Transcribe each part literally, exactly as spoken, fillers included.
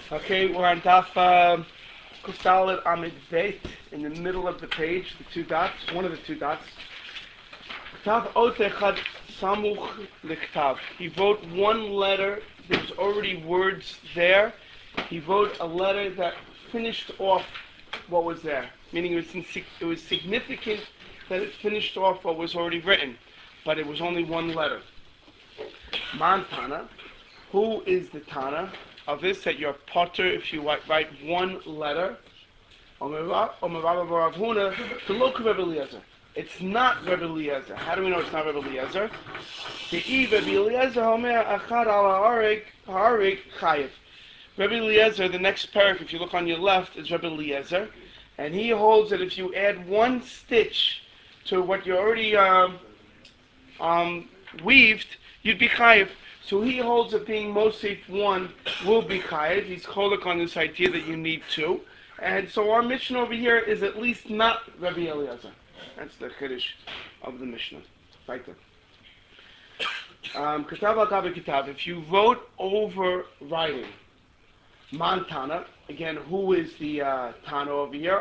Okay, we're on Daf uh, Kustalet Amid Beit, in the middle of the page, the two dots, one of the two dots. Ktav Otechad Samuch Liktav. He wrote one letter, there's already words there. He wrote a letter that finished off what was there, meaning it was, in, it was significant that it finished off what was already written, but it was only one letter. Man Tana, who is the Tana of this, that you're potter if you write one letter? It's not Rebbe Eliezer. How do we know it's not Rebbe Eliezer? Rebbe Eliezer, the next parak, if you look on your left, is Rebbe Eliezer, and he holds that if you add one stitch to what you already um, um, weaved, you'd be chayiv. So he holds that being Mosif one will be chayiv. He's cholik on this idea that you need two. And so our Mishnah over here is at least not Rabbi Eliezer. That's the chiddush of the Mishnah. Right there. Um, Ketav al Gabi Ketav. If you wrote over writing, Man Tana, again, who is the uh, Tana over here?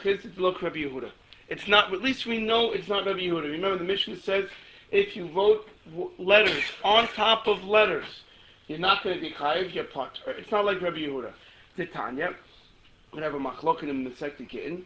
It's not, at least we know it's not Rabbi Yehuda. Remember the Mishnah says, if you wrote w- letters on top of letters, you're not going to be chayiv, you're potter. It's not like Rabbi Yehuda. The Tanya, we have a machlokin in the Sekti Kitten.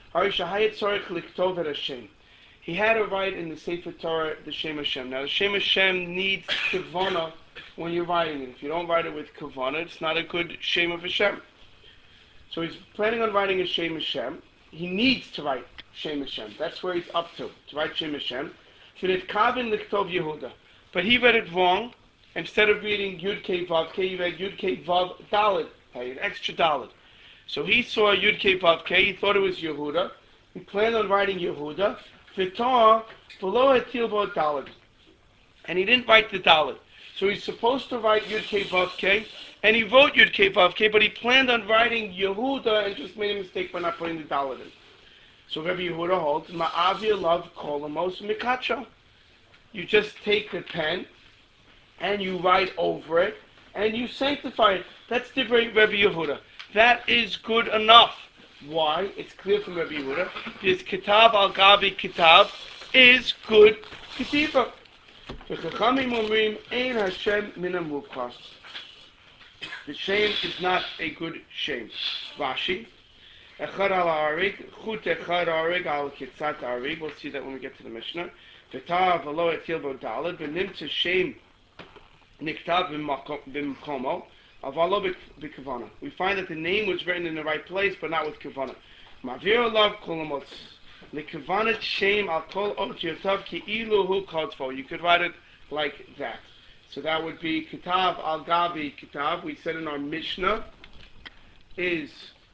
He had to write in the Sefer Torah the Shem Hashem. Now the Shem Hashem needs kavana when you're writing it. If you don't write it with kavana, it's not a good Shem of Hashem. So he's planning on writing a Shem Hashem. He needs to write Shem Hashem. That's where he's up to, to write Shem Hashem. But he read it wrong. Instead of reading Yud Kei Vav Kei, he read Yud Kei Vav Daled, an extra Daled. So he saw Yud Kei Vav Kei, he thought it was Yehuda. He planned on writing Yehuda. V'tar below Etil Vav Daled. And he didn't write the Daled. So he's supposed to write Yud Kei Vav Kei, and he wrote Yud Kei Vav Kei, but he planned on writing Yehuda and just made a mistake by not putting the Daled in. So Rabbi Yehuda holds, Ma'avir love kolamos mikacha. You just take the pen, and you write over it, and you sanctify it. That's the great Rabbi Yehuda. That is good enough. Why? It's clear from Rabbi Yehuda. Because Kitav al Gabi Kitav is good Ketiva. The Chachamim omrim ein Hashem min hamuvchas. The shame is not a good shame. Rashi. Echad al ha'arig, chut echad ha'arig al kitzat ha'arig. We'll see that when we get to the Mishnah. V'tav v'lo etil bo daled, v'nimtza shem niktav b'mkomo, avalo b'kavana. We find that the name was written in the right place, but not with kavana. Ma'avir alav kolomotz. L'kavanat shem al kol ot yotav ki ilu hu kodfo. You could write it like that. So that would be Kitav al Gabi Kitav. We said in our Mishnah is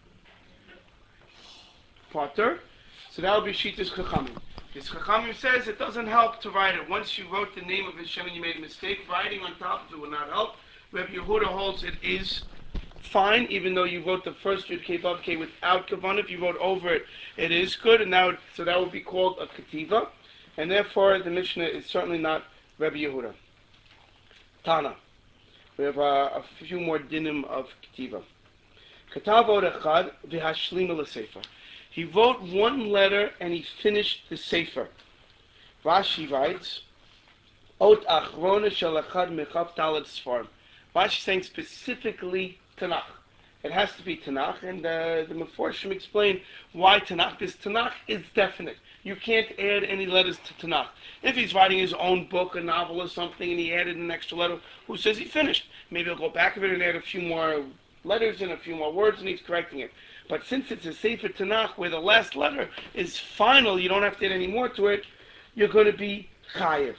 Potter. So that would be Shitas Chachamim. This Chachamim says it doesn't help to write it. Once you wrote the name of Hashem and you made a mistake, writing on top of it will not help. Rabbi Yehuda holds it is fine, even though you wrote the first Yud Kei Vav Kei without Kavanah. If you wrote over it, it is good, and now so that would be called a Ketiva, and therefore the Mishnah is certainly not Rabbi Yehuda. Tana. We have uh, a few more dinim of Ketiva. Katav od echad v'hashlim l'sefer. He wrote one letter and he finished the sefer. Rashi writes, Ot achrona shel echad mechav talad sfarim. Rashi saying specifically Tanakh. It has to be Tanakh, and uh, the Meforshim explain why Tanakh. Because Tanakh is definite. You can't add any letters to Tanakh. If he's writing his own book, a novel or something, and he added an extra letter, who says he finished? Maybe he'll go back of it and add a few more letters and a few more words, and he's correcting it. But since it's a Sefer Tanakh, where the last letter is final, you don't have to add any more to it, you're going to be chayiv.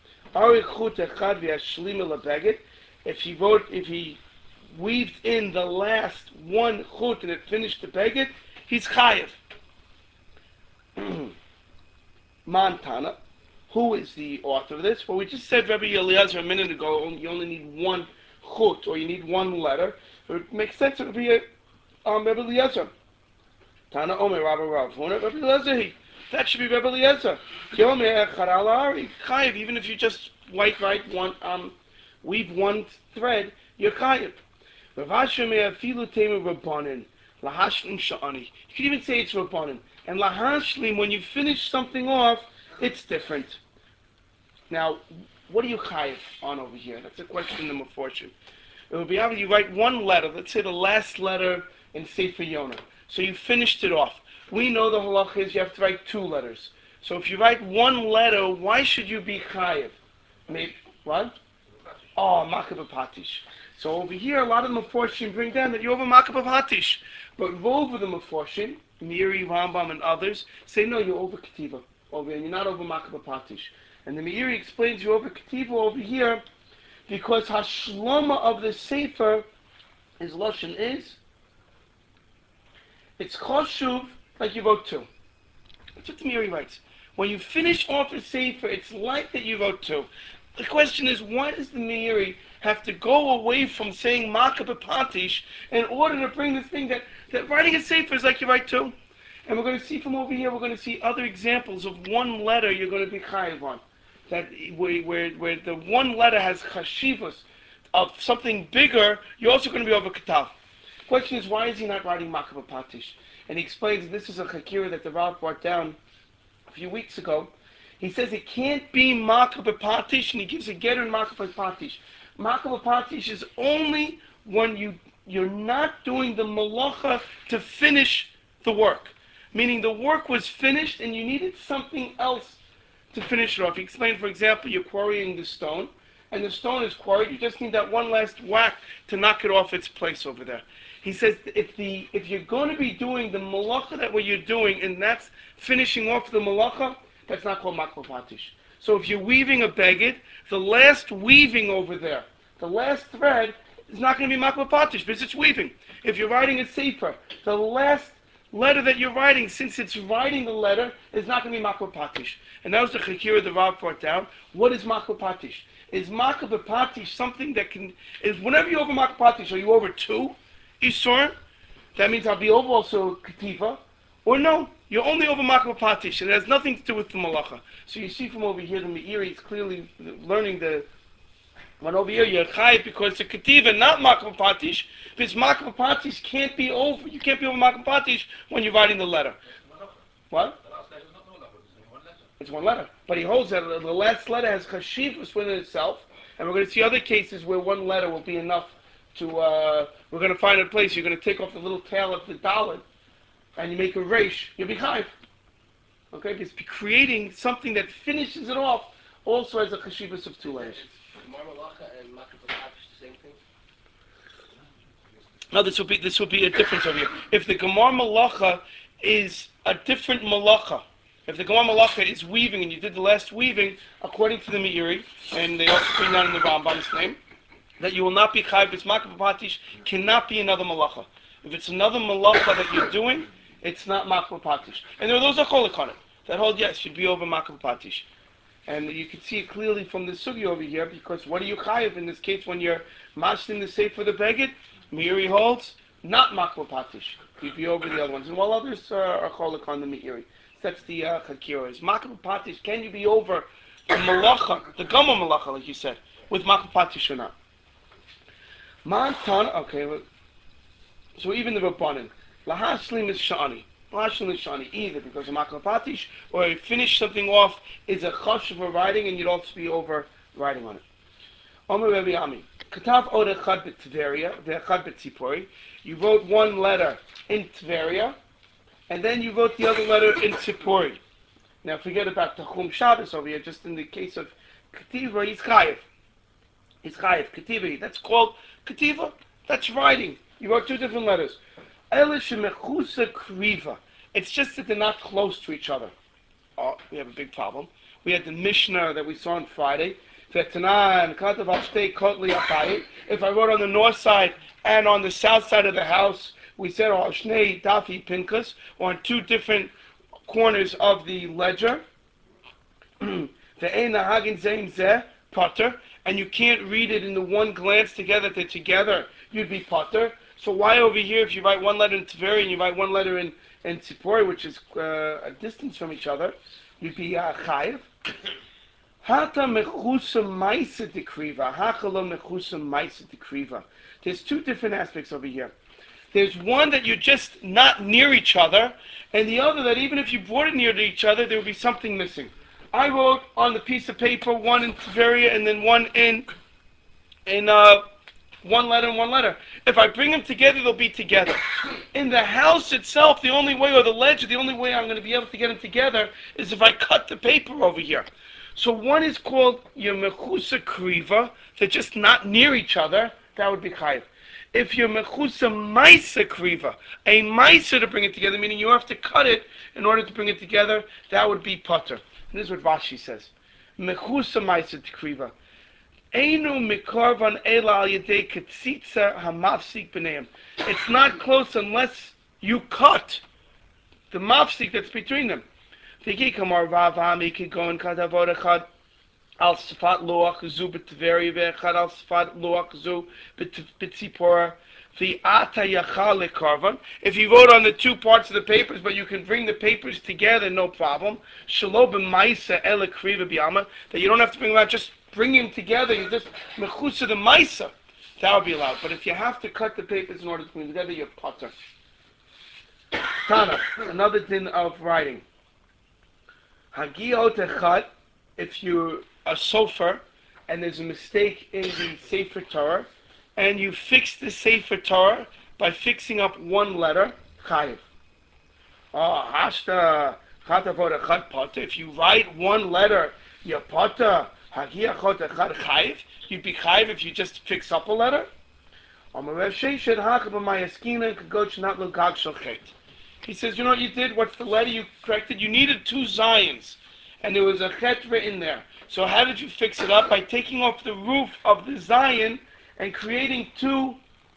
If he wrote, if he weaved in the last one chut and it finished the beged, he's chayiv. Montana, who is the author of this? Well, we just said Rabbi Eliezer a minute ago, you only need one chut, or you need one letter. It makes sense it would be a um, Rabbi Eliezer. Tana Omer Rabbi Rav Huna, Rabbi Eliezer. That should be Rabbi Eliezer. Chayiv, even if you just white write one, um, weave one thread, you're chayiv. Rav Asher may afilu teimu rabbanin. Lahashlim sha'ani. You could even say it's rabbanin. And lahashlim, when you finish something off, it's different. Now, what are you chayiv on over here? That's a question number fortune. It would be obvious you write one letter, let's say the last letter in Sefer Yonah. So you finished it off. We know the halacha is you have to write two letters. So if you write one letter, why should you be chayiv? Maybe, what? Oh, makab patish. So over here, a lot of the Meforshim bring down that you over makab patish. But over the Meforshim, Meiri, Rambam, and others, say no, you're over ketiva. Over and you're not over makab patish. And the Meiri explains you over ketiva over here because hashlama of the sefer, his lashon is, it's choshuv like you wrote two. That's what the Meiri writes. When you finish off a sefer, it's like that you wrote two. The question is, why does the Meiri have to go away from saying makab patish in order to bring this thing that, that writing a sefer is like you write two? And we're going to see from over here, we're going to see other examples of one letter you're going to be chayiv on. That where, where, where the one letter has chashivas of something bigger, you're also going to be over katav. Question is, why is he not writing makab patish? And he explains that this is a chakira that the Rav brought down a few weeks ago. He says it can't be makab patish, and he gives a getter in makab patish. Makab patish is only when you, you're not doing the malacha to finish the work. Meaning the work was finished and you needed something else to finish it off. He explained, for example, you're quarrying the stone, and the stone is quarried, you just need that one last whack to knock it off its place over there. He says if the if you're going to be doing the malacha that what you're doing, and that's finishing off the malacha, that's not called makab patish. So if you're weaving a beged, the last weaving over there, the last thread, is not going to be makab patish because it's weaving. If you're writing a sefer, the last letter that you're writing, since it's writing the letter, is not going to be makab patish. And that was the chakira the Rav brought down. What is makab patish? Is makab patish something that can, is whenever you're over makab patish, are you over two isur? That means I'll be over also ketiva. Or no, you're only over makab patish, and it has nothing to do with the malacha. So you see from over here, the Meiri is clearly learning the, when over here you're chayiv because the ketiva, not makab patish, because makab patish can't be over, you can't be over makab patish when you're writing the letter. What? It's one letter. But he holds that the last letter has chashivus within itself, and we're going to see other cases where one letter will be enough to, uh, we're going to find a place, you're going to take off the little tail of the dalet, and you make a resh, you'll be chayiv. Okay, because creating something that finishes it off also has a chashivus of two letters. No, this would be this would be a difference over here. If the Gemar Malacha is a different Malacha, if the Gemar Malacha is weaving and you did the last weaving, according to the Meiri, and they also bring down in the Rambam's name, that you will not be chayiv. It's makab patish cannot be another Malacha. If it's another Malacha that you're doing, it's not makab patish. And there are those that call it on it. That hold yes should be over makab patish. And you can see it clearly from the sugi over here, because what are you chayiv in this case when you're mashing the sefer for the beged? Meiri holds not makab patish. You'd be over the other ones, and while others uh, are called on the Meiri. That's the uh, chakira. Is makab patish? Can you be over the malacha, the gama malacha, like you said, with makab patish or not? Mantan. Okay. Well, so even the rabbanim, lahashlim is shani. Lahashlim is shani either because of makab patish, or you finish something off is a chashuv for writing, and you'd also be over writing on it. Omer Rabbi Ami. Katav od echad b'Tveria, ve'echad b'Tzipori. You wrote one letter in Tveria, and then you wrote the other letter in Tzipori. Now forget about Tachum Shabbos over here, just in the case of Ketiva, he's Chayiv. He's Chayiv, Ketiva, that's called Ketiva, that's writing. You wrote two different letters. Elish Mechusa Kriva. It's just that they're not close to each other. Oh, we have a big problem. We had the Mishnah that we saw on Friday. If I wrote on the north side and on the south side of the house, we said oh, Shnei Dafi Pinkas, on two different corners of the ledger. And you can't read it in the one glance together, they're together, you'd be potter. So why over here, if you write one letter in Tveri and you write one letter in, in Tzipori, which is uh, a distance from each other, you'd be uh, chayiv. Hata mechusa maisa dekriva, hakalo mechusa maisa dekriva. There's two different aspects over here. There's one that you're just not near each other, and the other that even if you brought it near to each other, there would be something missing. I wrote on the piece of paper one in Tveria and then one in in uh, one letter and one letter. If I bring them together, they'll be together. In the house itself, the only way, or the ledger, the only way I'm going to be able to get them together is if I cut the paper over here. So one is called your mechusa kriva, they're just not near each other, that would be chayiv. If you're mechusa maisa kriva, a maisa to bring it together, meaning you have to cut it in order to bring it together, that would be potter. And this is what Rashi says. Mechusa maisa kriva. Einu mikarvan ela al yedei ketzitza hamafsik b'neim. It's not close unless you cut the mafsik that's between them. V'ki kamar vavami kigon kadavod echad al sfat loach zu b'tveri ve'echad al sfat loach zu b'tzipora v'ata yachal lekarvan. If you wrote on the two parts of the papers, but you can bring the papers together, no problem. Shelo b'maisa ela kriva b'yama, that you don't have to bring them out, just bring them together, you just mechusa the maisa. That would be allowed. But if you have to cut the papers in order to bring them together, you're potter. Tana, another din of writing. Hagiyot echad, if you're a sofer and there's a mistake in the Sefer Torah, and you fix the Sefer Torah by fixing up one letter, chayiv. Oh, hashta chatavot echad potter. If you write one letter, you're potter. You'd be chayiv if you just fix up a letter. He says, you know what you did? What's the letter you corrected? You needed two zions, and there was a chet written there. So how did you fix it up? By taking off the roof of the zion and creating two.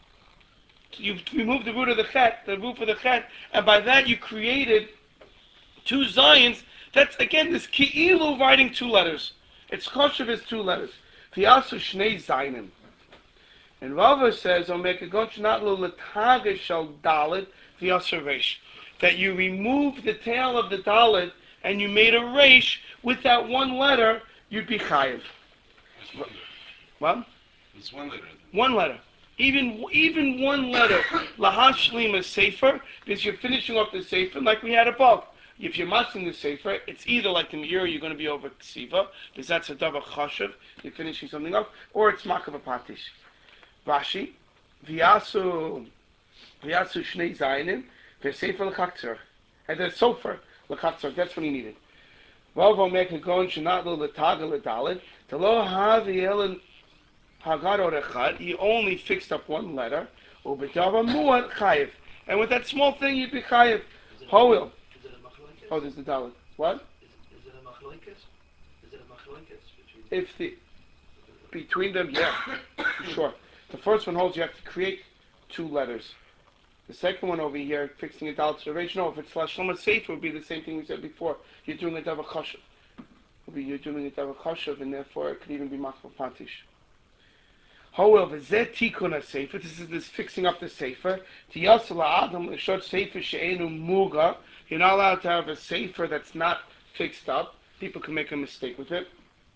You removed the root of the chet, the roof of the chet, and by that you created two zions. That's again this ki'ilu writing two letters. It's kosher is two letters. V'yasu shnei zaynim. And Rava says, "O mekagon not lo letagish shal dalet v'yasu reish." That you remove the tail of the dalet and you made a reish with that one letter, you'd be chayiv. What? It's one letter. One letter. Even even one letter. Lahashlim sefer, because you're finishing off the sefer like we had above. If you're masking the sefer, it's either like the Meir, you're going to be over ksiva, because that's a davar chashav, you're finishing something up, or it's makav patish. Rashi, v'yasu, v'yasu shnei zayinim, v'sefer l'chatzor, and the sofer l'chatzor, that's what he needed. V'avo mekagon shenat lo l'taga l'dalet, to lo havi elen hagar orechad, he only fixed up one letter, u'b'davar muad chayiv, and with that small thing you'd be chayiv. Hoil. Oh, there's the dalet. What? Is, is it a machloikas? Is it a machloikas between? If the between them, yeah, sure. The first one holds you have to create two letters. The second one over here, fixing a dalet to the no, if it's lashon sefer, would be the same thing we said before. You're doing a davar chashav. You're doing a davar chashav, and therefore it could even be machal patish. However, zet tikun sefer. This is this fixing up the sefer. Tiyasala adam l'shot sefer she'enu muga. You're not allowed to have a sefer that's not fixed up. People can make a mistake with it.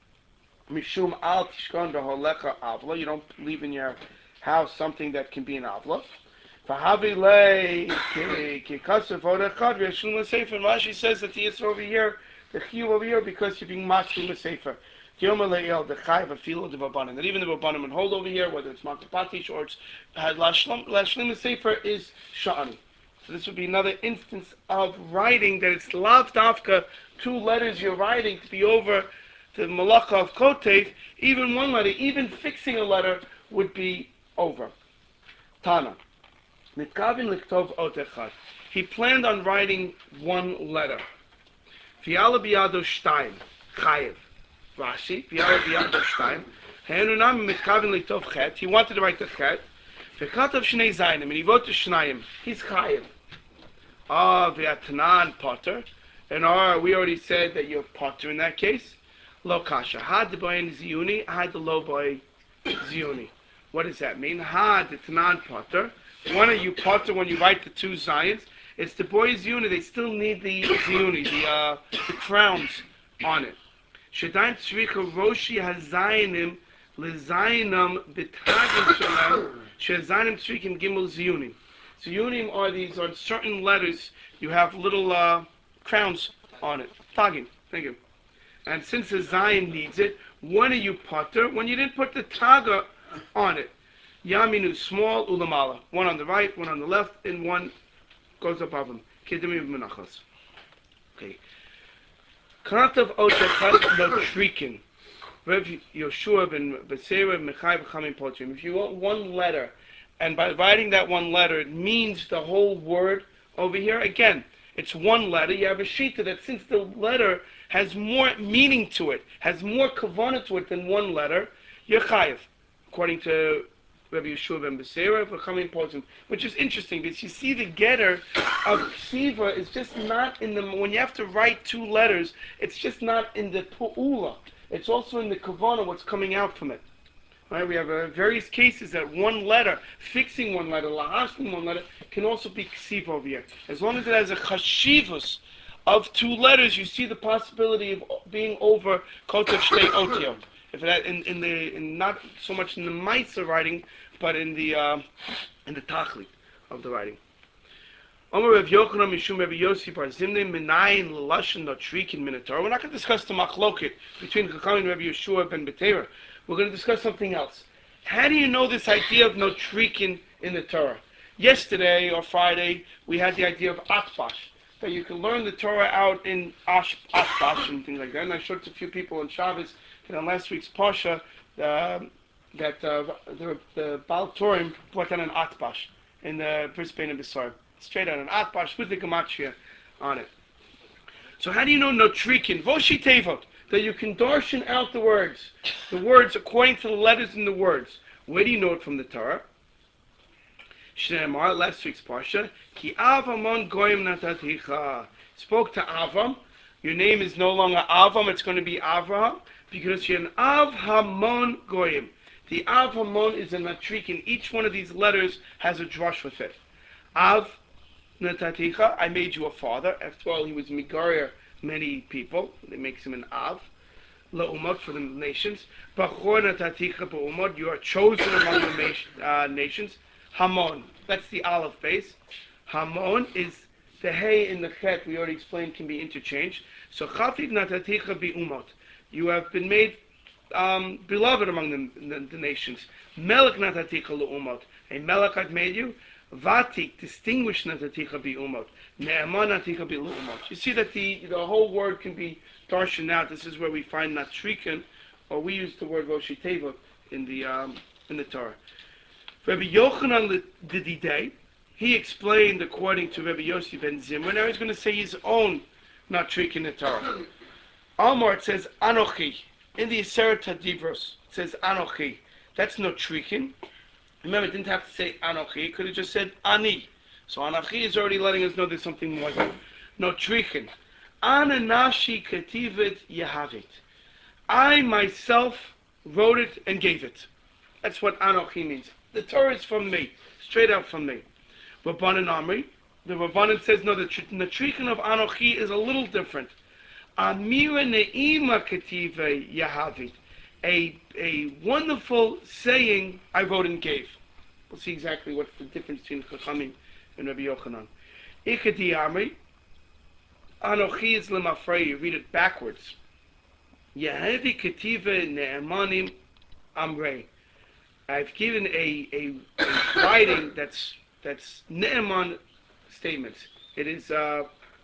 Mishum al tishkon b'holecha avla. You don't leave in your house something that can be an avla. V'havi lei kikasav odechad v'yashum l'sefer. Rashi says that the Yisra over here, the chiyuv over here, because you're being mashum l'sefer. Yoma le'el dechayv afilo devabanim. That even the vabanim would hold over here, whether it's makapatish or it's lashlim l'sefer, is sha'ani. So this would be another instance of writing that it's lav dafka, two letters you're writing to be over the malacha of kotev, even one letter, even fixing a letter would be over. Tana. Nitkavin liktov otechad. He planned on writing one letter. Fiala biyado shtayim. Chayev. Rashi. Fiala biyado shtayim. Henunam mitkavin liktov chet. He wanted to write the chet. V'katav shnei zaynim. And he wrote the shnayim. He's chayev. Ah, v'atanan potter, and ah, we already said that you're potter in that case. Lo kasha. Had the boy in ziyuni, had the low boy ziyuni. What does that mean? Had the tanan potter. One of you potter when you write the two zions. It's the boy ziyuni. They still need the ziyuni, the uh, the crowns on it. Shedain tzricha roshi hazayinim lezayinam b'tagim shalem Shezanim Tzrikim Gimel Ziyunim. Ziyunim are these on certain letters. You have little uh, crowns on it. Tagim. Thank you. And since the Zion needs it, when are you putter? When you didn't put the taga on it. Yaminu small ulamala. One on the right, one on the left, and one goes above them. Kedemi v'menachos. Okay. Karatav otachat notrikin. Rev Yoshua ben Beseira Mechai v'chamim potrim. If you want one letter, and by writing that one letter, it means the whole word over here. Again, it's one letter. You have a shita that since the letter has more meaning to it, has more kavanah to it than one letter, you're chayiv, according to Rabbi Yeshua ben Beseira v'chamim potrim. Which is interesting because you see the getter of ksiva is just not in the, when you have to write two letters, it's just not in the pu'ula. It's also in the kavanah, what's coming out from it. Right? We have uh, various cases that one letter, fixing one letter, lahashim one letter, can also be ksiv over here. As long as it has a chashivus of two letters, you see the possibility of being over kotav shtei otio. If it had, in, in the in not so much in the ma'aser writing, but in the uh, in the tachlit of the writing. We're not going to discuss the machloket between Chachamim and Rabbi Yeshua ben Beteira. We're going to discuss something else. How do you know this idea of notrikin in the Torah? Yesterday or Friday, we had the idea of atbash, that you can learn the Torah out in ash, atbash and things like that. And I showed it to a few people on Shabbos that on last week's Pasha, uh, that uh, the, the Baal Turim brought down an atbash in the Brisbane and Besarim. Straight out an atbash with the gematria on it. So how do you know notrikin? Voshi tevot, that you can darshan out the words, the words according to the letters in the words. Where do you know it from the Torah? Shneimar, last week's parsha, ki avamon goyim nataticha. Spoke to Avam. Your name is no longer Avam; it's going to be Avraham because you're an Avhamon goyim. The Avhamon is a notrikin. Each one of these letters has a drush with it. Av Nataticha, I made you a father. After all, he was Migaria, many people. It makes him an Av. La'umot, for the nations. Bachor Nataticha ba'umot, you are chosen among the uh, nations. Hamon, that's the Aleph base. Hamon is the Hey and the Chet, we already explained, can be interchanged. So Chafiv Nataticha bi'umot, you have been made um, beloved among the, the, the nations. Melech Nataticha la'umot, a Melech I've made you. Vatik, distinguished nataticha bi umot. Ne'eman nataticha bi umot. You see that the the whole word can be darshan out. This is where we find natrikin, or we use the word voshi tevot in the um, in the Torah. Rabbi Yochanan Dididei, he explained according to Rabbi Yossi ben Zimra. Now he's going to say his own natrikin in the Torah. Amar, it says anochi in the Aseret Hadivros. It says anochi. That's notrikin. Remember, it didn't have to say Anochi, it could have just said Ani. So Anochi is already letting us know there's something more there. No trichin. Ananashi kativet yahavit. I myself wrote it and gave it. That's what Anochi means. The Torah is from me, straight out from me. Rabbanan Amri, the Rabbanan says, no, the, the trichin of Anochi is a little different. Amira ne'ima kative yahavit. A, a wonderful saying I wrote and gave. We'll see exactly what's the difference between Chachamim and Rabbi Yochanan. Ikadi Amri, Anochi is lemafrei. You read it backwards. Yehevi kativa ne'emanim amrei. I've given a, a, a writing that's that's ne'eman statements. It is uh,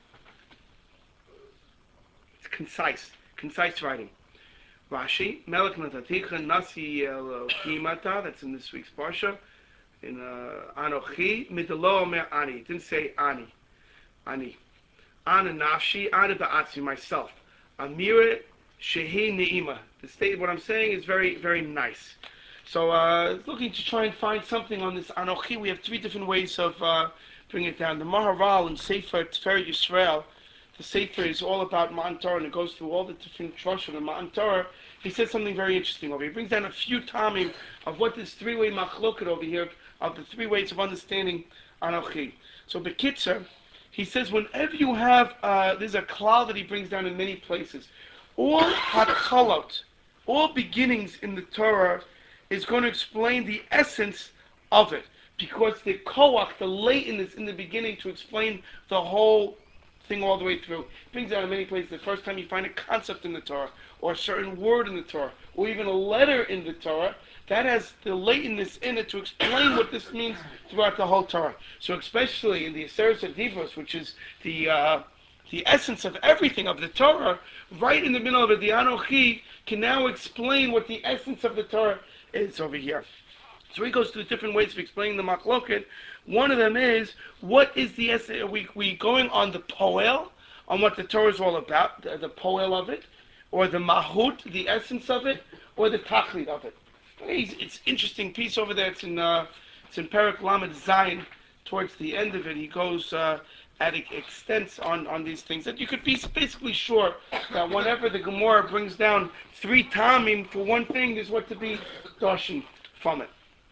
it's concise, concise writing. Rashi, Melech Nataticha Nasi Elohimata, that's in this week's Parsha. In uh, Anochi, Midalo Omer Ani. It didn't say Ani. Ani. Ana Nafshi, Ana Ba'atzi, myself. Amira Shehi Ne'ima. The state, what I'm saying is very, very nice. So, uh, looking to try and find something on this Anochi. We have three different ways of uh, bringing it down. The Maharal and Sefer Tiferet Yisrael. The Sefer is all about Ma'an Torah, and it goes through all the different drushim of Ma'an Torah. He says something very interesting over here. He brings down a few tamim of what this three-way machloket over here, of the three ways of understanding Anochi. So Bekitzer, he says whenever you have, uh, there's a klal that he brings down in many places. All hatchalot, all beginnings in the Torah is going to explain the essence of it. Because the koach, the latentness in the beginning to explain the whole thing all the way through. It brings out in many places the first time you find a concept in the Torah, or a certain word in the Torah, or even a letter in the Torah, that has the latentness in it to explain what this means throughout the whole Torah. So especially in the Aseret Divros, which is the uh, the essence of everything of the Torah, right in the middle of it, the Anochi can now explain what the essence of the Torah is over here. So he goes through different ways of explaining the Machloket. One of them is, what is the essence? Are we, we going on the poel, on what the Torah is all about, the, the poel of it, or the mahut, the essence of it, or the tachlit of it? It's, it's interesting piece over there. It's in uh, it's in Perek Lamed Zayin. Towards the end of it, he goes uh, at extents on, on these things that you could be basically sure that whenever the Gemara brings down three tamim for one thing, there's what to be doshin from it.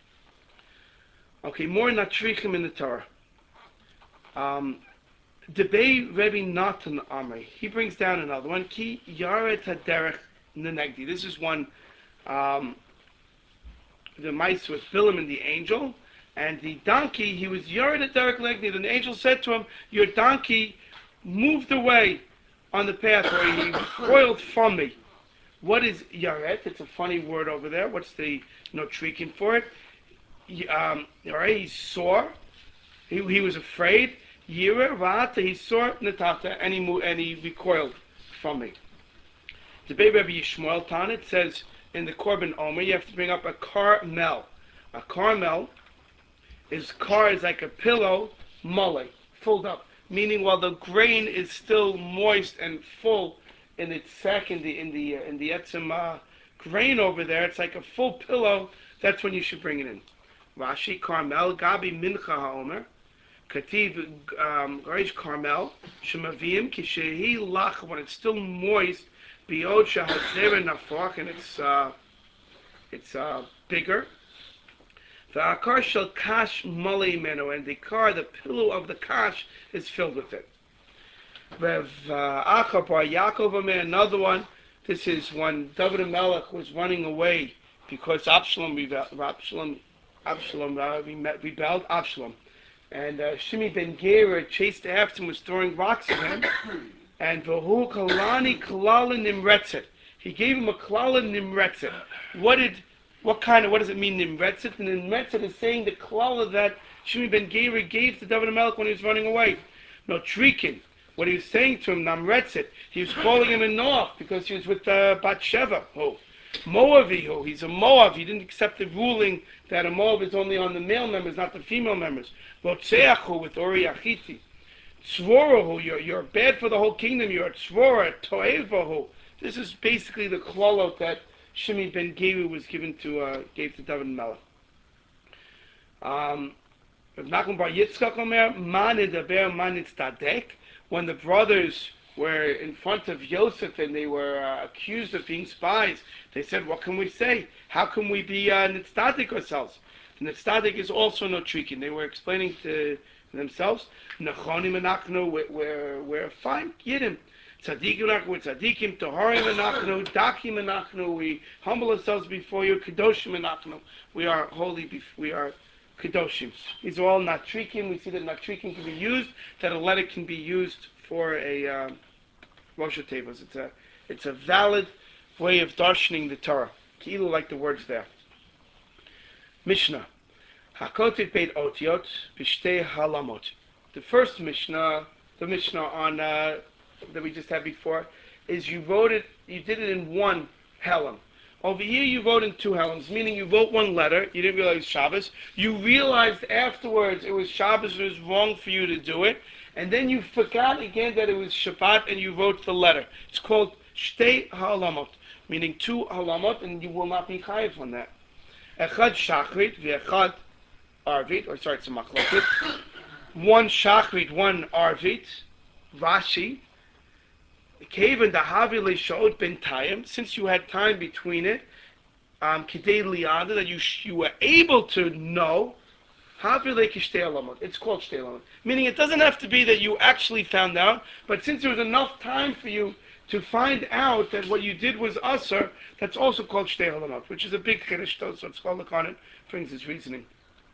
Okay, more natrichim in the Torah. Um, Debei Rebbe Natan Amri. He brings down another one. Ki Yaret Haderech Nenegdi. This is one. Um, the mice with Bilam and the angel, and the donkey. He was Yaret Haderech Nenegdi. And the angel said to him, "Your donkey moved away on the path, or he coiled from me." What is Yaret? It's a funny word over there. What's the notrikin for it? He, um, all right, he saw, he, he was afraid, Yira, Rata, he saw Natata, and he, moved, and he recoiled from me. The baby Rabbi Yishmael Tan, it says in the Korban Omer, you have to bring up a carmel. A carmel is, car is like a pillow, mole, filled up, meaning while the grain is still moist and full in its sack, in the, in the, uh, in the etzim uh, grain over there, it's like a full pillow, that's when you should bring it in. Rashi, Carmel, Gabi Mincha HaOmer, Kativ, um, Reish Carmel, Shemavim, Kishehi Lach, when it's still moist, Biod Shahazera Nafach, and it's, uh, it's uh, bigger. The Akar Shel Kash Mali Meno, and the car, the pillow of the Kash, is filled with it. Rev Acha Bar Yaakov Omer, another one, this is when David HaMelech was running away because Absalom, Absalom Absalom uh, rebelled, Absalom. And uh, Shimi ben Gera chased after him, was throwing rocks at him. And Vahu Kalani Kalala Nimretzet. He gave him a Kalala Nimretzet. What did, what kind of, what does it mean, Nimretzet? And Nimretzet is saying the Kalala that Shimi ben Gera gave to David HaMelech when he was running away. No, Trikin. What he was saying to him, Namretzet, he was calling him a Noach because he was with uh, Bathsheba. Oh. Moavihu, he's a Moab. He didn't accept the ruling that a Moab is only on the male members, not the female members. Rotzeachu with Ori Achiti. Tzvorahu, you're, you're bad for the whole kingdom. You're a Tzvora, Toevahu. This is basically the klolot that Shimi ben Gera was given to, uh, gave to David Melech. Um, Nachum bar Yitzchak Omer, Man edaber man itzadek. When the brothers were in front of Yosef and they were uh, accused of being spies, they said, what can we say? How can we be uh, nitzdadik ourselves? Nitzdadik is also no trikin. They were explaining to themselves, Nechonim anachnu, we're, we're, we're fine, Yiddim. Tzadikim anachnu, we're tzadikim, Toharim anachnu, Dakim anachnu, we humble ourselves before you, Kedoshim anachnu, we are holy, bef- we are Kedoshim. These are all natrikim. We see that natrikim can be used, that a letter can be used for a uh, Rosh Hashanah. It's a, it's a valid way of darshaning the Torah. Ki'ilu like the words there. Mishnah. Hakotit Beit Otiot B'Shtei Halamot. The first Mishnah, the Mishnah on uh, that we just had before, is you wrote it, you did it in one Helam. Over here you wrote in two Helams, meaning you wrote one letter, you didn't realize Shabbos, you realized afterwards it was Shabbos, it was wrong for you to do it, and then you forgot again that it was Shabbat and you wrote the letter. It's called Shtei Halamot, meaning two Halamot, and you will not be chayiv on that. Echad Shachrit v'echad Arvit, or sorry, it's a Machlokes. One Shachrit, one Arvit, Rashi. Kaven dahavi leishot ben tayim, since you had time between it, um, kidei liada, that you sh- you were able to know, havi lekishtei alamot. It's called shtei alamot, meaning it doesn't have to be that you actually found out, but since there was enough time for you to find out that what you did was usher, that's also called shtei alamot, which is a big chiddush. So it's called on it brings his reasoning.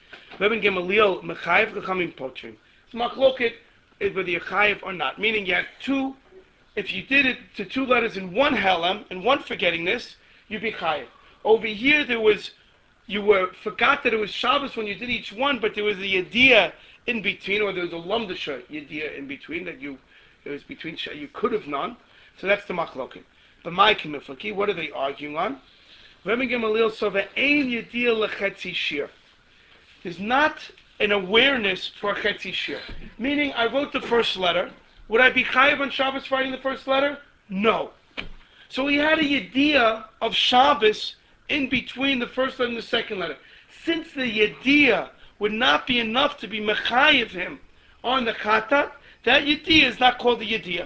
Rabbi Gamaliel mechayev chachamim potrim. Machloket is whether you're chayev or not. Meaning you have two. If you did it to two letters in one helam and one forgettingness, you'd be chayev. Over here there was, you were forgot that it was Shabbos when you did each one, but there was the idea in between, or there was a lumdasha idea in between that you, it was between you could have known. So that's the machloket. But my kimiflaki, what are they arguing on? Rabbi Gamaliel sova ein yediyah lechetzi shir. There's not an awareness for a chetzi shir. Meaning, I wrote the first letter. Would I be chayiv on Shabbos writing the first letter? No. So he had a yediyah of Shabbos in between the first letter and the second letter. Since the yediyah would not be enough to be mechayiv him on the chatat, that yediyah is not called the yediyah.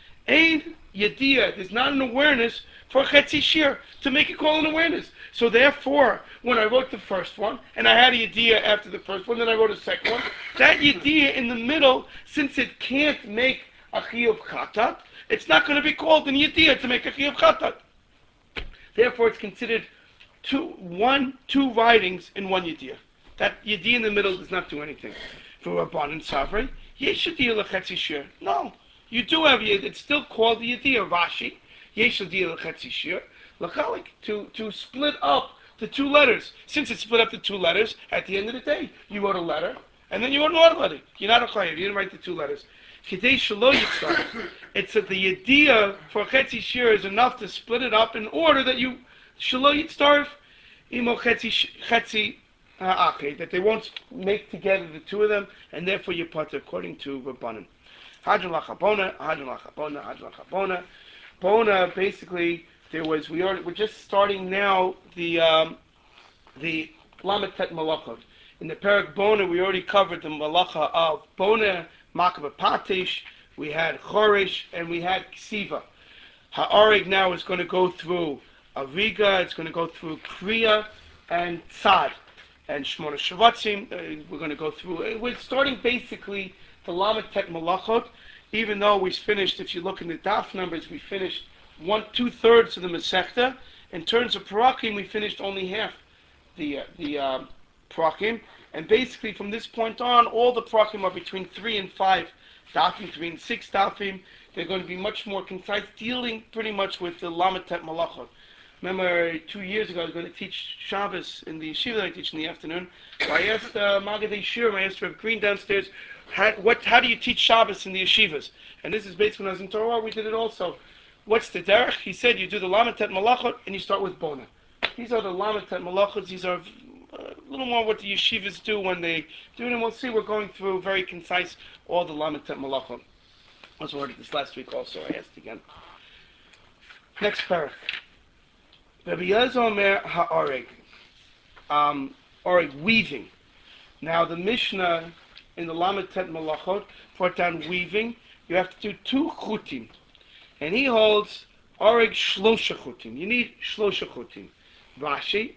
Ein yediyah, there's not an awareness for a chetzi shir to make it call an awareness. So therefore, when I wrote the first one, and I had a yediyah after the first one, then I wrote a second one, that yediyah in the middle, since it can't make a chiyuv chatat, it's not going to be called an yediyah to make a chiyuv chatat. Therefore, it's considered two, one, two writings in one yediyah. That yediyah in the middle does not do anything. For Rabban and Savrei, yesh yediyah lechetzi shir. No, you do have yediyah. It's still called the yediyah. Rashi, yesh yediyah lechetzi shir. Lachalik, to to split up the two letters. Since it split up the two letters, at the end of the day, you wrote a letter, and then you wrote another letter. You're not a chayav. You didn't write the two letters. Kidei shelo yitzar. It's that the yediyah for chetzi shir is enough to split it up in order that you shelo yitzar imo chetzi chetzi ha'achid, that they won't make together the two of them, and therefore you put according to Rabbanan. Hadron lachabona, hadron lachabona, hadron lachabona. Bona basically. There was we are we're just starting now the um, the Lamed Tet Malachot. In the Perek Bona we already covered the Malacha of Bona, Makabah Patish, we had Chorish, and we had Ksiva. Ha'arig now is going to go through Aviga, it's going to go through Kriya and Tzad and Shmona Shavatzim. Uh, we're going to go through. Uh, we're starting basically the Lamed Tet Malachot, even though we finished. If you look in the daf numbers, we finished one two thirds of the Masechta. In terms of Parakim, we finished only half the uh, the um, Parakim, and basically from this point on, all the Parakim are between three and five dafim, between six dafim. They're going to be much more concise, dealing pretty much with the Lamed Tet Malachot. Remember, two years ago, I was going to teach Shabbos in the yeshiva that I teach in the afternoon. So I asked uh, Magadei Shir, I asked Rev Green downstairs, how, what, how do you teach Shabbos in the yeshivas? And this is basically when I was in Torah, we did it also. What's the derech? He said you do the Lamed Tet Malachot and you start with Bona. These are the Lamed Tet Malachot. These are a little more what the yeshivas do when they do it. And we'll see, we're going through very concise all the Lamed Tet Malachot. I was already this last week also, I asked again. Next parak. Rabbi Yezer Omer ha'oreg. Um, oreg, weaving. Now the Mishnah in the Lamed Tet Malachot brought down weaving. You have to do two chutim. And he holds oreg shlosha chutim. You need shlosha chutim. Rashi,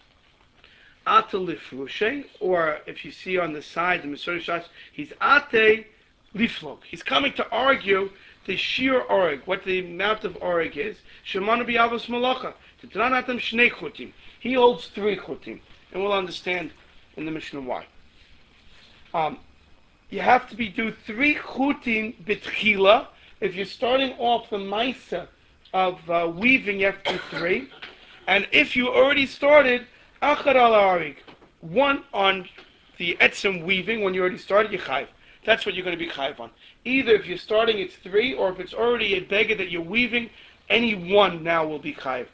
ate lifrushe, or if you see on the side, the Mesorah Shas, he's ate liflog. He's coming to argue the sheer oreg, what the amount of oreg is. Shemanu b'yavos malacha. T'dranatam shnei chutim. He holds three chutim, and we'll understand in the Mishnah why. Um, you have to be do three chutim b'tchila. If you're starting off the Maisa of uh, weaving, you have to do three. And if you already started, Achar al Arig, one on the Etzem weaving, when you already started, you chayv. That's what you're going to be chayv on. Either if you're starting, it's three, or if it's already a beggar that you're weaving, any one now will be chayv.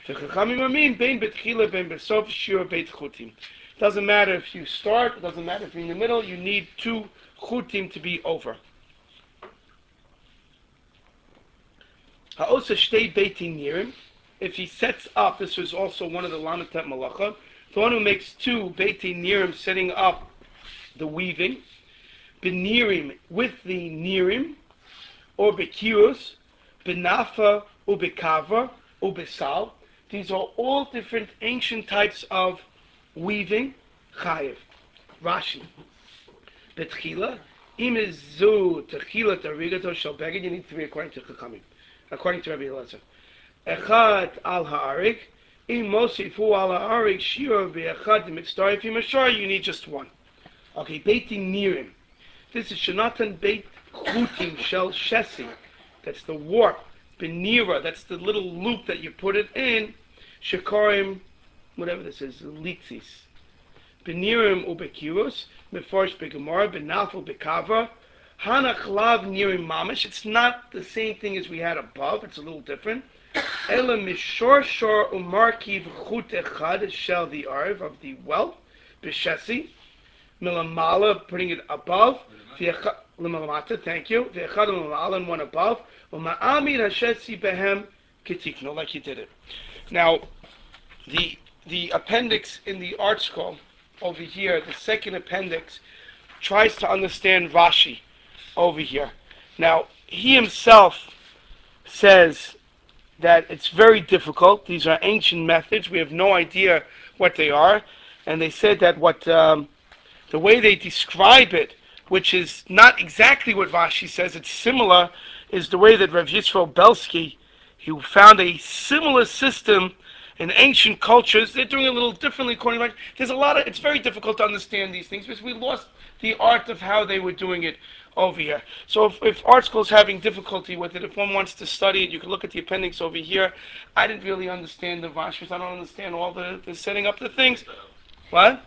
Doesn't matter if you start, doesn't matter if you're in the middle, you need two chutim to be over. Ha'osa shtei beitin nirim. If he sets up, this was also one of the Lamed Tet Malachot, the one who makes two beitin nirim, setting up the weaving, benirim with the nirim, or bekius, benafa, or bekava, or besal. These are all different ancient types of weaving. Chayev. Rashi. Betchila. Im zu techila tarigato shel beged. You need three according to Chachamim. According to Rabbi Elazar. Echad al ha'arik, In Mosifu ala arik shir ve'echad mitzdarif imashar, you need just one. Okay, beitim nirim. This is shenatan beit chutim shel shesi. That's the warp. Benira, that's the little loop that you put it in. Shekarim, whatever this is, litzis. Benirim ubekirus, mefarsh begemara, benafel bekava. Hanach lav nirim mamish. It's not the same thing as we had above. It's a little different. Ela mishor shor umarkiv chut echad shel the arv of the well, b'shesi. Milamala, putting it above. Limalamata, thank you. V'echad milamala, and one above. Uma'amid hashesi behem kitikno, like you did it. Now, the the appendix in the art scroll over here, the second appendix, tries to understand Rashi over here. Now, he himself says that it's very difficult. These are ancient methods. We have no idea what they are. And they said that what um, the way they describe it, which is not exactly what Rashi says, it's similar, is the way that Rav Yisrael Belsky, who found a similar system in ancient cultures. They're doing it a little differently according to Rashi. There's a lot of, it's very difficult to understand these things because we lost the art of how they were doing it over here. So if, if art school is having difficulty with it, if one wants to study it, you can look at the appendix over here. I didn't really understand the Vashis. I don't understand all the, the setting up the things. What?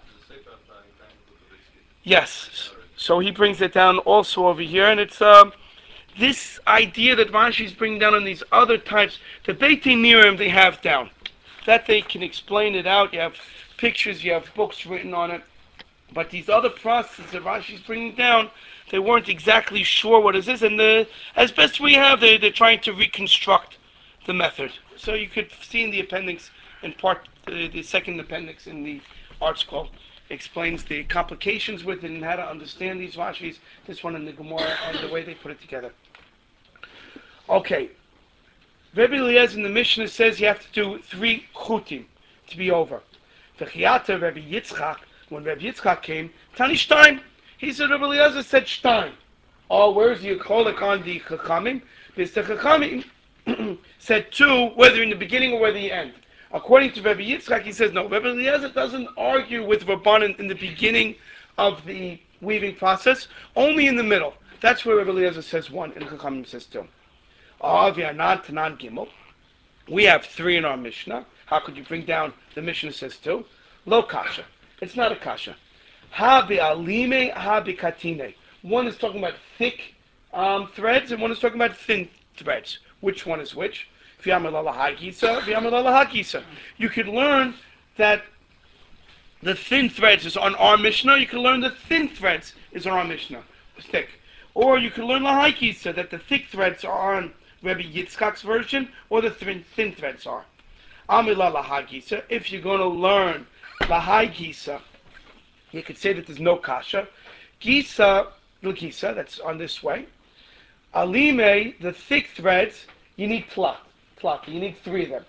Yes. So he brings it down also over here, and it's um, this idea that Rashi is bringing down on these other types, the Beitin Nirim they have down. That they can explain it out. You have pictures, you have books written on it. But these other processes that Rashi is bringing down, they weren't exactly sure what it is, and the, as best we have, they, they're trying to reconstruct the method. So you could see in the appendix, in part, uh, the second appendix in the art scroll, explains the complications with it and how to understand these Rashis, this one in the Gemara, and the way they put it together. Okay. Rebbe Eliezer in the Mishnah says you have to do three chutim to be over. V'chiyata Rebbe Yitzchak, when Rebbe Yitzchak came, Tani Shtaim. He said, Rebbe Eliezer said Shtaim. Oh, where's the Yicholik on the Chachamim? Because the Chachamim said two, whether in the beginning or whether the end. According to Rebbe Yitzchak, he says no. Rebbe Eliezer doesn't argue with Rabbanan in the beginning of the weaving process, only in the middle. That's where Rebbe Eliezer says one, and Chachamim says two. Oh, V'yanan Tanan Gimel. We have three in our Mishnah. How could you bring down the Mishnah says two? Lo kasha. It's not a kasha. Ha be'alime, ha be'katine. One is talking about thick um, threads, and one is talking about thin threads. Which one is which? V'yamalala ha'gisa, v'yamalala ha'gisa. You could learn that the thin threads is on our Mishnah. You can learn the thin threads is on our Mishnah. Thick. Or you can learn la ha'gisa, that the thick threads are on Rebbe Yitzchak's version, or the thin, thin threads are. Amila la ha'gisa. If you're going to learn la ha'gisa, you could say that there's no kasha. Gisa, the gisa, that's on this way. Alime, the thick threads, you need tlat. Tlat, you need three of them.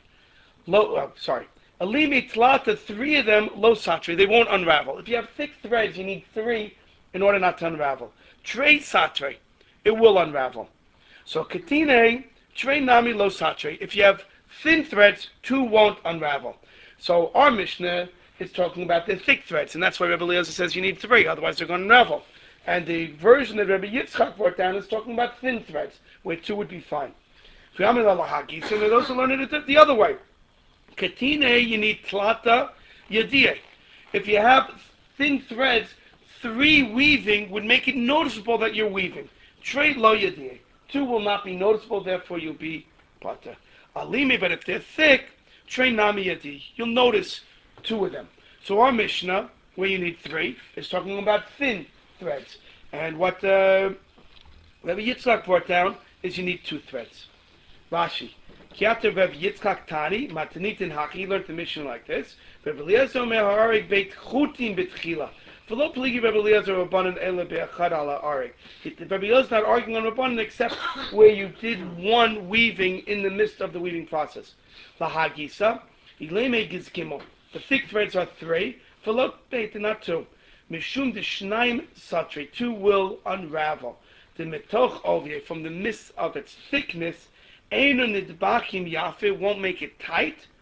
Lo, oh, sorry. Alime, tlat, the three of them, lo satri, they won't unravel. If you have thick threads, you need three in order not to unravel. Trey satre, it will unravel. So katine, trey nami lo satre. If you have thin threads, two won't unravel. So our Mishnah is talking about the thick threads, and that's why Rebbe Eliezer says you need three, otherwise they're going to unravel. And the version that Rebbe Yitzchak brought down is talking about thin threads, where two would be fine. So they also learn it the other way. Katine, you need tlata yadiyeh. If you have thin threads, three weaving would make it noticeable that you're weaving. Trey lo yadiyeh. Two will not be noticeable, therefore you'll be pata. Alimi, but if they're thick, trey nami yadi. You'll notice two of them. So our Mishnah, where you need three, is talking about thin threads. And what uh, Rebbe Yitzchak brought down is you need two threads. Rashi. Kiata Rebbe Yitzchak Tani, Matanitin Haki, learned the Mishnah like this. Rebbe Eliezer meharik beit chutin betchila. V'lo pligi Rebbe Eliezer Rabbanan ele be'achad ala arik. Rebbe Eliezer is not arguing on Rabbanan except where you did one weaving in the midst of the weaving process. Lahagisa, ileme gizgimel. The thick threads are three. V'lo beit, not two. Mishum d'shnaim satre, two will unravel. The metoch ovye, from the midst of its thickness, einu nidbachim yafe, won't make it tight.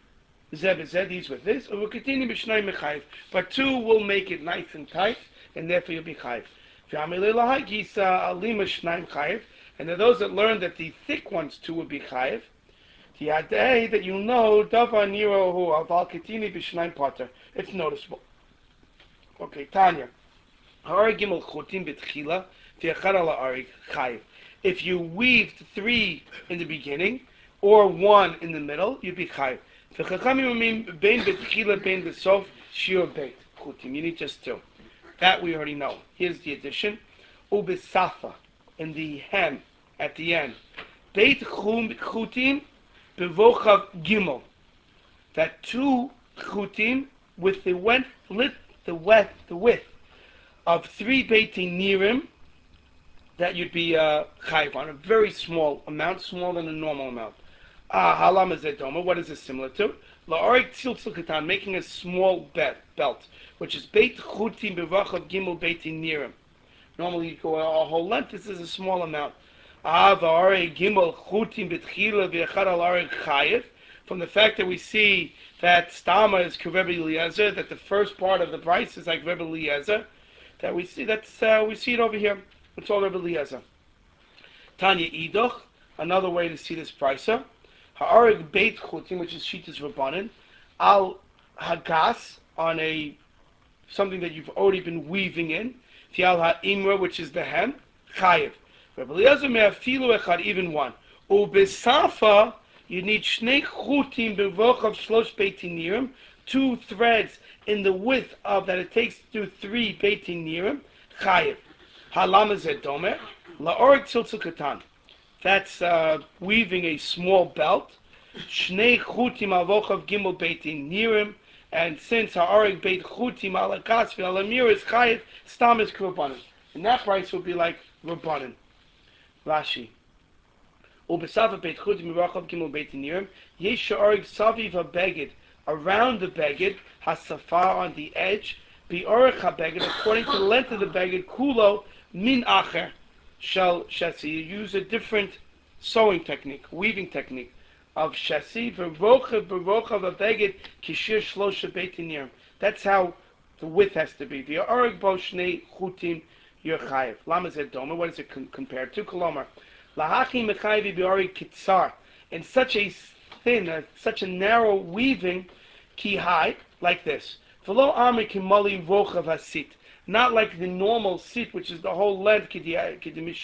Zeb is these with this, or we'll continue b'shnai mechayiv. But two will make it nice and tight, and therefore you'll be chayiv. V'amelei lahagisa alima shnayim chayiv, and there are those that learn that the thick ones two will be chayiv. The day that you know davar nirohu aval continue b'shnayim potter. It's noticeable. Okay, Tanya. Ha'arig gimel chutim b'tchila v'yachad ala arig chayiv. If you weaved three in the beginning or one in the middle, you'd be chayiv. You need just two. That we already know. Here's the addition. Ubisafa, in the hem, at the end. Beit chutim bevochav gimel. That two chutim with the width, the width, the width of three beitin nirim, that you'd be uh, chayiv on. A very small amount, smaller than a normal amount. Ah, halam is doma. What is this similar to? La'arik tziltzil katan, making a small belt, belt, which is beit chutim bevachav gimel beitin nirim. Normally you go a whole length. This is a small amount. Ah, va'arik gimel chutim betchila v'yachad al arik chayiv. From the fact that we see that stama is Rebbe Eliezer, that the first part of the price is like Rebbe Eliezer, that we see that's uh, we see it over here. It's all Rebbe Eliezer. Tanya idoch, another way to see this pricer. Ha'arig beit chutim, which is shitas rabbanan, al hagas, on a something that you've already been weaving in. Tial ha'imra, which is the hem, chayiv. Rebbe Eliezer me'afilu echad, even one. Ubesafa, you need shnei chutim bevochav shlosh beitin nirim, two threads in the width of that it takes to do three beitin nirim, chayiv. Halam is domer, la'orik tziltzil katan. That's uh, weaving a small belt. Shnei chutim avochav gimel beitin nirim, and since ha'arig beit chutim alakas v'alamir is chayiv, stam is kurbanan. And that price will be like rabbanan. Rashi. Ubesafa beit chutim avochav gimel beitin nirim. Yesh ha'arig saviv ha'beged, around the beged, hasafar on the edge, bi'orech ha'beged, according to the length of the beged, kulo min acher. Shall shesi, you use a different sewing technique, weaving technique of shesi. V'rochav v'rochav abeged kishir shlosha beitin nirim. That's how the width has to be. V'yareg bo shnei chutim yerchayev. Lama zed doma. What is it com- compared to? Kolomar lahachi mechayev v'yareg kitzar. In such a thin, uh, such a narrow weaving, ki high like this. V'lo armi kimali rochav hasit. Not like the normal seat, which is the whole length. It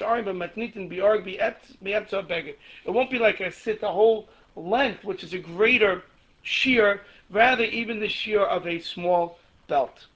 won't be like a sit, the whole length, which is a greater shear, rather even the shear of a small belt.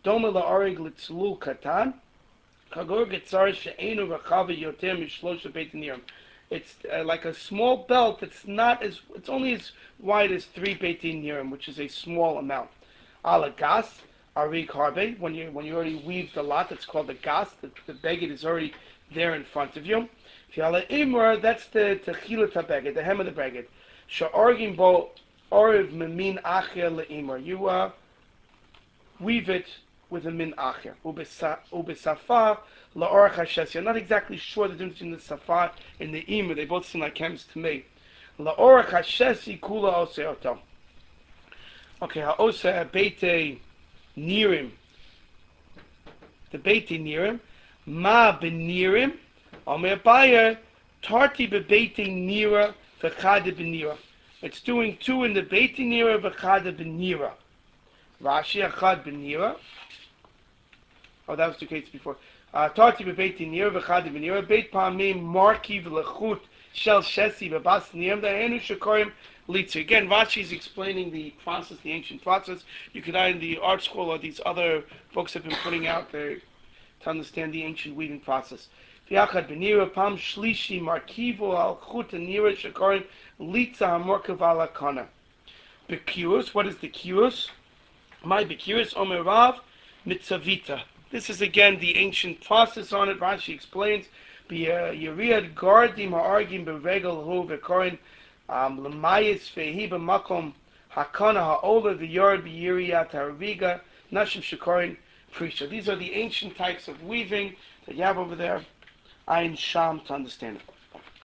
It's uh, like a small belt. It's not as. It's only as wide as three beitin nirim, which is a small amount. Alagas. Arig harbe, when you when you already weaved a lot, it's called the gas. The, the beged is already there in front of you. Fiala imra, that's the techilat beged, the hem of the beged. Sha'argim bo oriv memin acher leimra. You uh, weave it with a min acher. Ubesafar la'orach hashes. You're not exactly sure the difference between the safar and the imra. They both seem like chems to me. La'orach hashes kula oseoto. Okay, ha'ose beite nirim, the beitin nirim, ma benirim, omer bayer, tarti bebeitin nira, v'chade benira. It's doing two in the beitin nira, v'chade benira. Rashi, achad benira. Oh, that was the case before. Tarti bebeitin nira, v'chade benira, beit pa'amim, markiv lechut, shel shesi, v'bas nirim, da'enu shekorim, again, Rashi is explaining the process, the ancient process. You could add in the art school or these other books have been putting out there to understand the ancient weaving process. V'yachad b'nira pam shlishi markivu al chut nira shekorim litza hamorkav ala kana. Bekius, what is the kius? My bekius omer rav mitzavita. This is again the ancient process on it. Rashi explains. B'yariad gardim ha'argim b'regel hu v'korin. Um, L'mayis fehi b'makom hakana ha'ola v'yard b'yiriyat ha'ariga nashim shekorin prisha. These are the ancient types of weaving that you have over there. Ayin Sham to understand it.